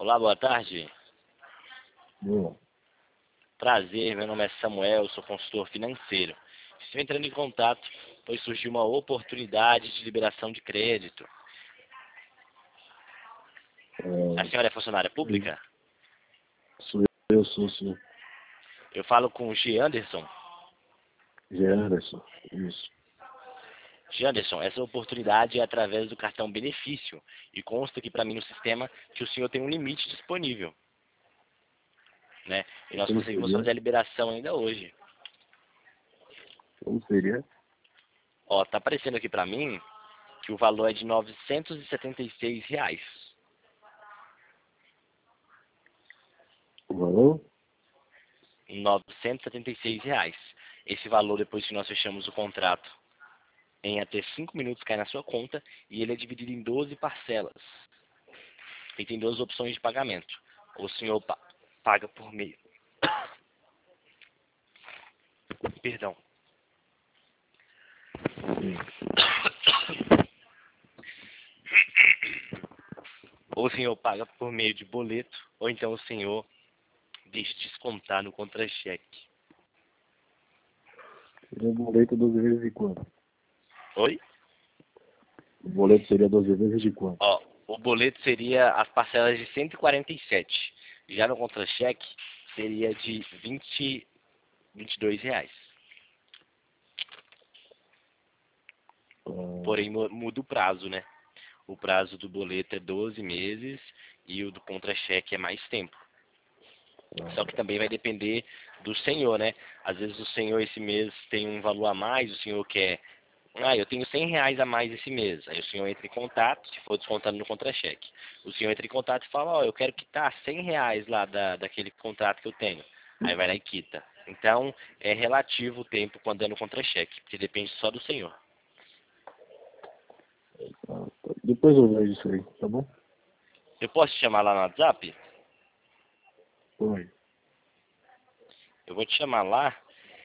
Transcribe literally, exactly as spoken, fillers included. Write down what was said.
Olá, boa tarde. Boa. Prazer, meu nome é Samuel, eu sou consultor financeiro. Estou entrando em contato, pois surgiu uma oportunidade de liberação de crédito. A É, senhora é funcionária pública? sou eu, sou sim. Eu falo com o G. Anderson. G. Anderson, isso. G. Anderson, essa oportunidade é através do cartão benefício e consta aqui para mim no sistema que o senhor tem um limite disponível, né? E nós Como conseguimos seria? fazer a liberação ainda hoje. Como seria? Ó, tá aparecendo aqui para mim que o valor é de novecentos e setenta e seis reais. O valor? novecentos e setenta e seis reais. Esse valor, depois que nós fechamos o contrato, em até cinco minutos cai na sua conta e ele é dividido em doze parcelas. E tem duas opções de pagamento. O senhor pa paga por meio. Perdão. Sim. Ou o senhor paga por meio de boleto, ou então o senhor deixa descontar no contra-cheque. Seria o boleto doze vezes de quanto? Oi? O boleto seria doze vezes de quanto? Ó, o boleto seria as parcelas de cento e quarenta e sete. Já no contra-cheque seria de vinte, vinte e dois reais. Ah, Porém, mu- muda o prazo, né? O prazo do boleto é doze meses e o do contra-cheque é mais tempo. Só que ah, também vai depender do senhor, né? Às vezes o senhor esse mês tem um valor a mais, o senhor quer... Ah, eu tenho cem reais a mais esse mês. Aí o senhor entra em contato, se for descontando no contra-cheque. O senhor entra em contato e fala, ó, eu quero quitar cem reais lá da, daquele contrato que eu tenho. Aí vai lá e quita. Então, é relativo o tempo quando é no contra-cheque, porque depende só do senhor. ah, tá. Depois eu vejo isso aí, tá bom? Eu posso te chamar lá no WhatsApp? Oi. Eu vou te chamar lá